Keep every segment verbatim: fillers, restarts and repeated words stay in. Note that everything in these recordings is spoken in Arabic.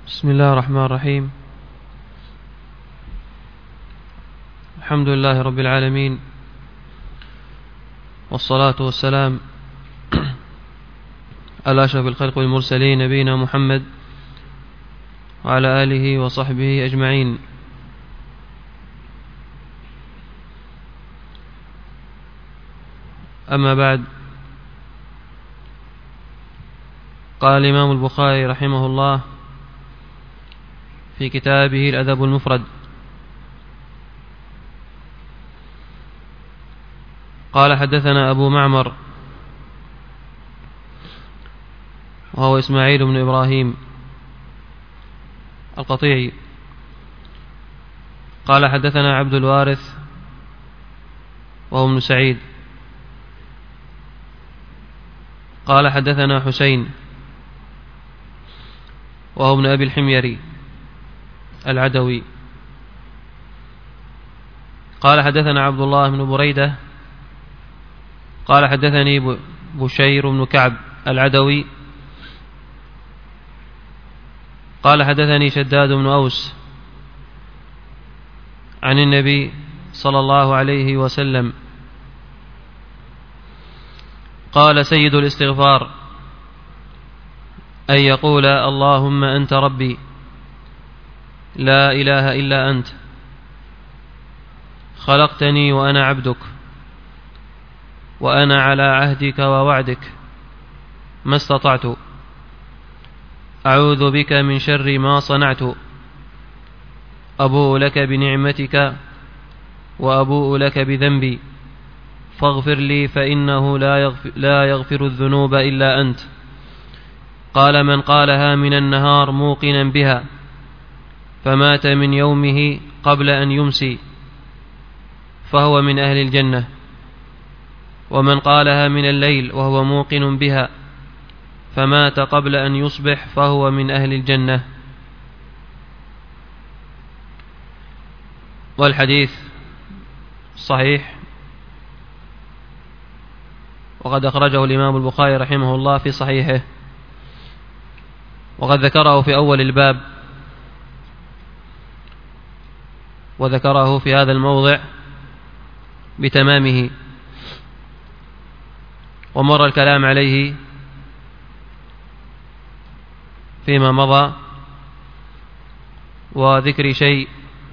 بسم الله الرحمن الرحيم. الحمد لله رب العالمين، والصلاة والسلام على أشرف الخلق والمرسلين نبينا محمد وعلى آله وصحبه أجمعين. أما بعد، قال الإمام البخاري رحمه الله في كتابه الأدب المفرد: قال حدثنا أبو معمر وهو إسماعيل بن إبراهيم القطيعي، قال حدثنا عبد الوارث وهو ابن سعيد، قال حدثنا حسين وهو ابن أبي الحميري العدوي، قال حدثنا عبد الله بن بريدة قال حدثني بشير بن كعب العدوي، قال حدثني شداد بن أوس عن النبي صلى الله عليه وسلم قال: سيد الاستغفار أن يقول: اللهم أنت ربي لا إله إلا أنت، خلقتني وأنا عبدك، وأنا على عهدك ووعدك ما استطعت، أعوذ بك من شر ما صنعت، أبوء لك بنعمتك وأبوء لك بذنبي، فاغفر لي فإنه لا يغفر, لا يغفر الذنوب إلا أنت. قال: من قالها من النهار موقنا بها فمات من يومه قبل أن يمسي فهو من أهل الجنة، ومن قالها من الليل وهو موقن بها فمات قبل أن يصبح فهو من أهل الجنة. والحديث صحيح، وقد أخرجه الإمام البخاري رحمه الله في صحيحه، وقد ذكره في أول الباب، وذكره في هذا الموضع بتمامه، ومر الكلام عليه فيما مضى، وذكر شيء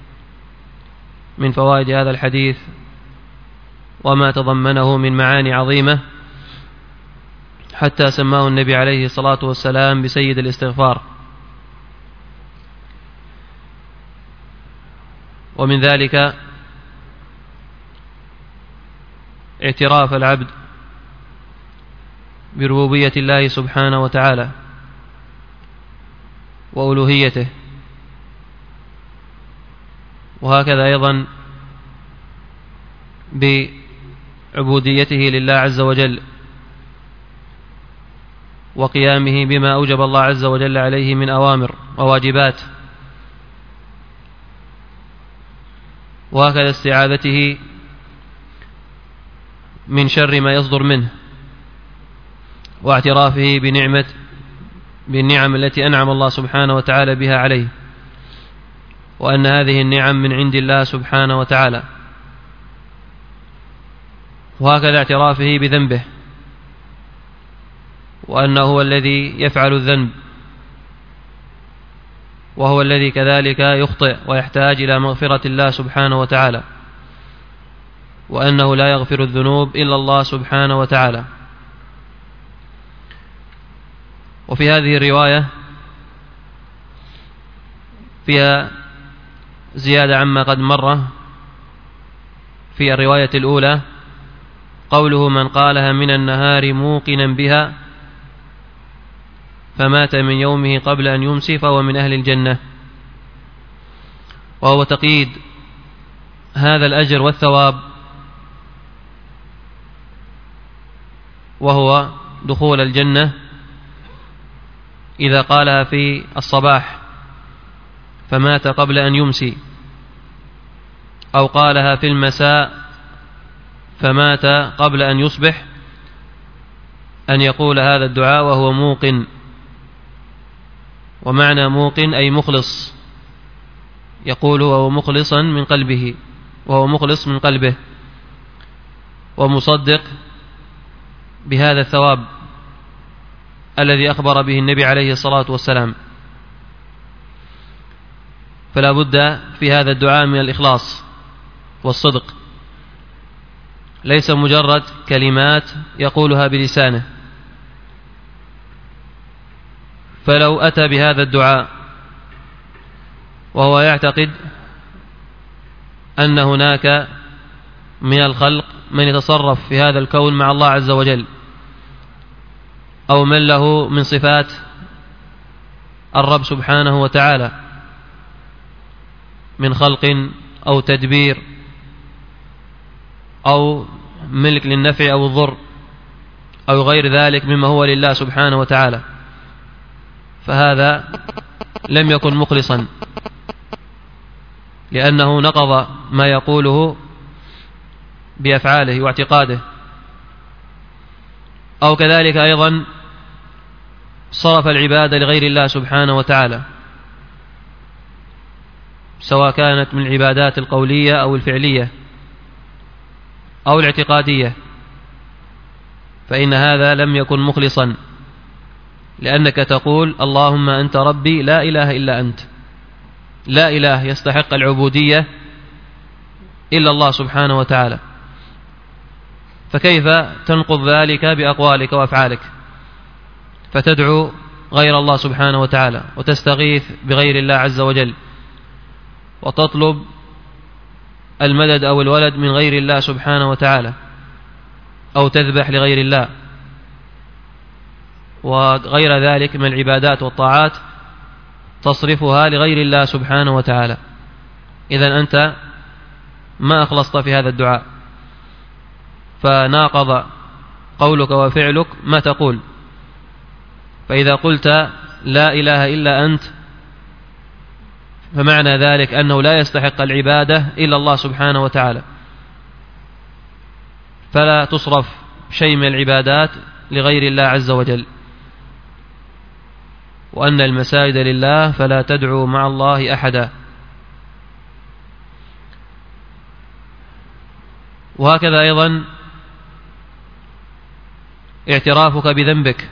من فوائد هذا الحديث وما تضمنه من معاني عظيمة، حتى سماه النبي عليه الصلاة والسلام بسيد الاستغفار. ومن ذلك اعتراف العبد بربوبية الله سبحانه وتعالى وألوهيته، وهكذا أيضا بعبوديته لله عز وجل، وقيامه بما أوجب الله عز وجل عليه من أوامر وواجبات، وهكذا استعاذته من شر ما يصدر منه، واعترافه بنعمة بالنعم التي أنعم الله سبحانه وتعالى بها عليه، وأن هذه النعم من عند الله سبحانه وتعالى، وهكذا اعترافه بذنبه، وأنه هو الذي يفعل الذنب، وهو الذي كذلك يخطئ ويحتاج إلى مغفرة الله سبحانه وتعالى، وأنه لا يغفر الذنوب إلا الله سبحانه وتعالى. وفي هذه الرواية فيها زيادة عما قد مر في الرواية الأولى، قوله: من قالها من النهار موقنا بها فمات من يومه قبل أن يمسي فهو من أهل الجنة، وهو تقييد هذا الأجر والثواب، وهو دخول الجنة إذا قالها في الصباح فمات قبل أن يمسي، أو قالها في المساء فمات قبل أن يصبح، أن يقول هذا الدعاء وهو موقن ومعنى موقن أي مخلص، يقول وهو مخلصا من قلبه، وهو مخلص من قلبه ومصدق بهذا الثواب الذي أخبر به النبي عليه الصلاة والسلام. فلا بد في هذا الدعاء من الإخلاص والصدق، ليس مجرد كلمات يقولها بلسانه. فلو أتى بهذا الدعاء وهو يعتقد أن هناك من الخلق من يتصرف في هذا الكون مع الله عز وجل، أو من له من صفات الرب سبحانه وتعالى من خلق أو تدبير أو ملك للنفع أو الضر أو غير ذلك مما هو لله سبحانه وتعالى، فهذا لم يكن مخلصا، لأنه نقض ما يقوله بأفعاله واعتقاده. أو كذلك أيضا صرف العبادة لغير الله سبحانه وتعالى، سواء كانت من العبادات القولية أو الفعلية أو الاعتقادية، فإن هذا لم يكن مخلصا، لأنك تقول اللهم أنت ربي لا إله إلا أنت، لا إله يستحق العبودية إلا الله سبحانه وتعالى، فكيف تنقض ذلك بأقوالك وأفعالك فتدعو غير الله سبحانه وتعالى وتستغيث بغير الله عز وجل وتطلب المدد أو الولد من غير الله سبحانه وتعالى، أو تذبح لغير الله وغير ذلك من العبادات والطاعات تصرفها لغير الله سبحانه وتعالى. إذن أنت ما أخلصت في هذا الدعاء، فناقض قولك وفعلك ما تقول. فإذا قلت لا إله إلا أنت فمعنى ذلك أنه لا يستحق العبادة إلا الله سبحانه وتعالى، فلا تصرف شيء من العبادات لغير الله عز وجل، وأن المساجد لله فلا تدعوا مع الله أحدا. وهكذا أيضا اعترافك بذنبك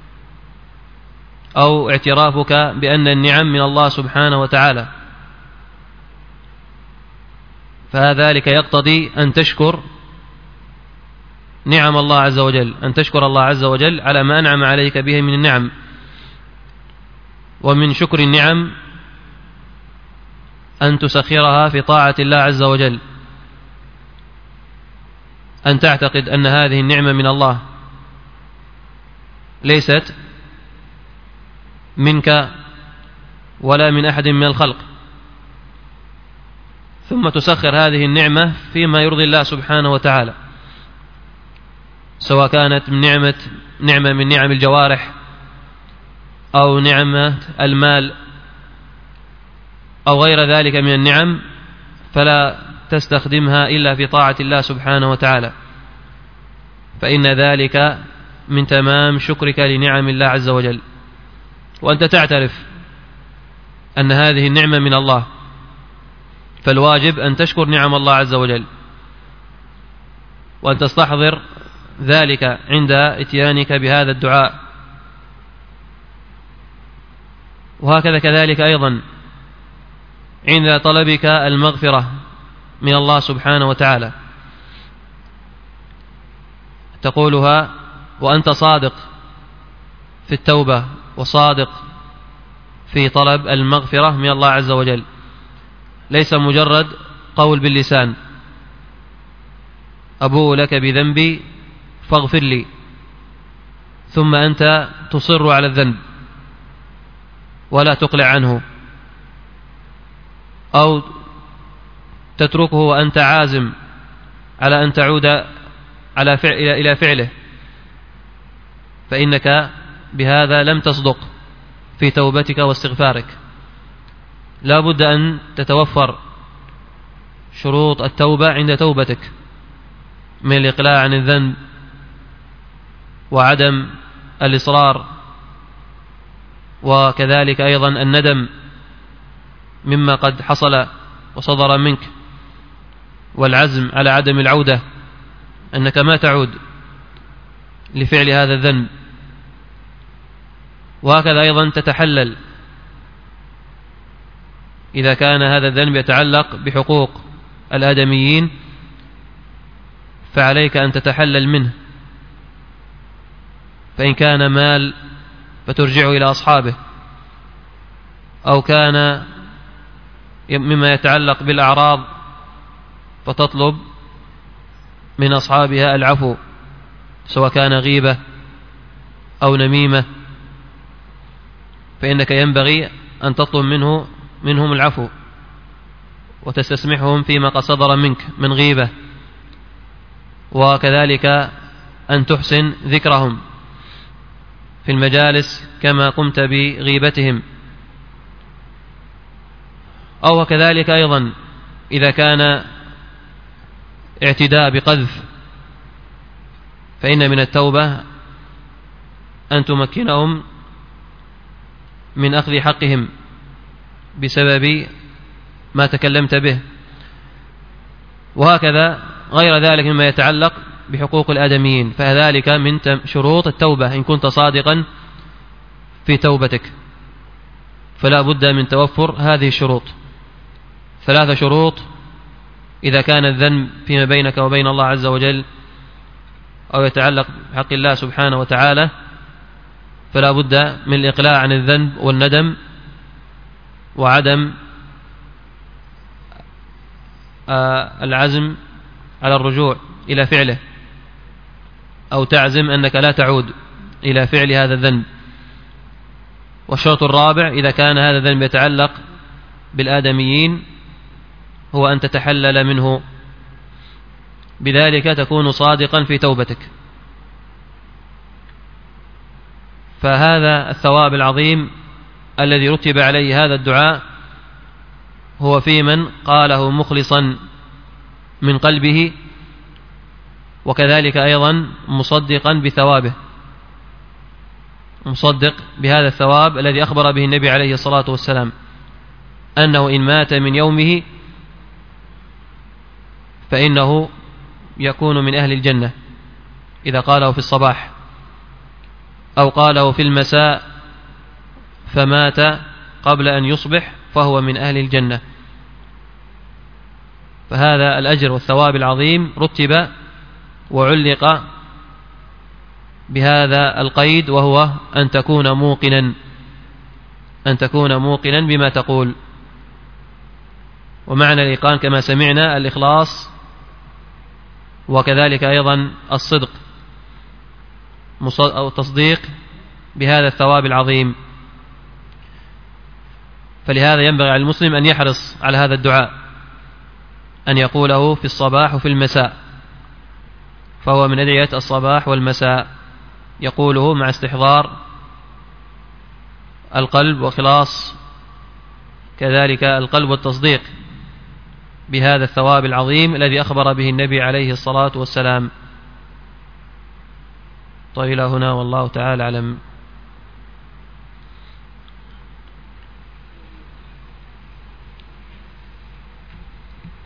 أو اعترافك بأن النعم من الله سبحانه وتعالى، فذلك يقتضي أن تشكر نعم الله عز وجل، أن تشكر الله عز وجل على ما أنعم عليك به من النعم. ومن شكر النعم أن تسخرها في طاعة الله عز وجل، أن تعتقد أن هذه النعمة من الله ليست منك ولا من أحد من الخلق، ثم تسخر هذه النعمة فيما يرضي الله سبحانه وتعالى، سواء كانت من نعمة نعمة من نعم الجوارح أو نعمة المال أو غير ذلك من النعم، فلا تستخدمها إلا في طاعة الله سبحانه وتعالى، فإن ذلك من تمام شكرك لنعم الله عز وجل. وأنت تعترف أن هذه النعمة من الله، فالواجب أن تشكر نعم الله عز وجل، وأن تستحضر ذلك عند اتيانك بهذا الدعاء. وهكذا كذلك أيضا عند طلبك المغفرة من الله سبحانه وتعالى تقولها وأنت صادق في التوبة وصادق في طلب المغفرة من الله عز وجل، ليس مجرد قول باللسان أبوء لك بذنبي فاغفر لي، ثم أنت تصر على الذنب ولا تقلع عنه، أو تتركه وأنت عازم على أن تعود على فعل إلى فعله، فإنك بهذا لم تصدق في توبتك واستغفارك. لا بد أن تتوفر شروط التوبة عند توبتك من الإقلاع عن الذنب وعدم الإصرار وكذلك أيضا الندم مما قد حصل وصدر منك، والعزم على عدم العودة، أنك ما تعود لفعل هذا الذنب. وهكذا أيضا تتحلل إذا كان هذا الذنب يتعلق بحقوق الآدميين، فعليك أن تتحلل منه، فإن كان مال فترجعه إلى أصحابه، أو كان مما يتعلق بالأعراض فتطلب من أصحابها العفو، سواء كان غيبة أو نميمة، فإنك ينبغي أن تطلب منه منهم العفو وتستسمحهم فيما قد صدر منك من غيبة، وكذلك أن تحسن ذكرهم في المجالس كما قمت بغيبتهم. أو كذلك أيضا إذا كان اعتداء بقذف، فإن من التوبة أن تمكنهم من أخذ حقهم بسبب ما تكلمت به. وهكذا غير ذلك مما يتعلق بحقوق الآدميين، فذلك من شروط التوبة إن كنت صادقا في توبتك، فلا بد من توفر هذه الشروط، ثلاث شروط. إذا كان الذنب فيما بينك وبين الله عز وجل أو يتعلق بحق الله سبحانه وتعالى، فلا بد من الإقلاع عن الذنب والندم، وعدم العزم على الرجوع إلى فعله، أو تعزم أنك لا تعود إلى فعل هذا الذنب. والشرط الرابع إذا كان هذا الذنب يتعلق بالآدميين هو أن تتحلل منه، بذلك تكون صادقا في توبتك. فهذا الثواب العظيم الذي رتب عليه هذا الدعاء هو في من قاله مخلصا من قلبه، وكذلك أيضا مصدقا بثوابه، مصدق بهذا الثواب الذي أخبر به النبي عليه الصلاة والسلام أنه إن مات من يومه فإنه يكون من أهل الجنة إذا قاله في الصباح، أو قاله في المساء فمات قبل أن يصبح فهو من أهل الجنة. فهذا الأجر والثواب العظيم رتب وعلق بهذا القيد، وهو أن تكون موقنا أن تكون موقنا بما تقول. ومعنى الإيقان كما سمعنا الإخلاص، وكذلك أيضا الصدق أو التصديق بهذا الثواب العظيم. فلهذا ينبغي على المسلم أن يحرص على هذا الدعاء، أن يقوله في الصباح وفي المساء، فهو من أدعية الصباح والمساء، يقوله مع استحضار القلب وخلاص كذلك القلب والتصديق بهذا الثواب العظيم الذي أخبر به النبي عليه الصلاة والسلام. طيب إلى هنا والله تعالى أعلم.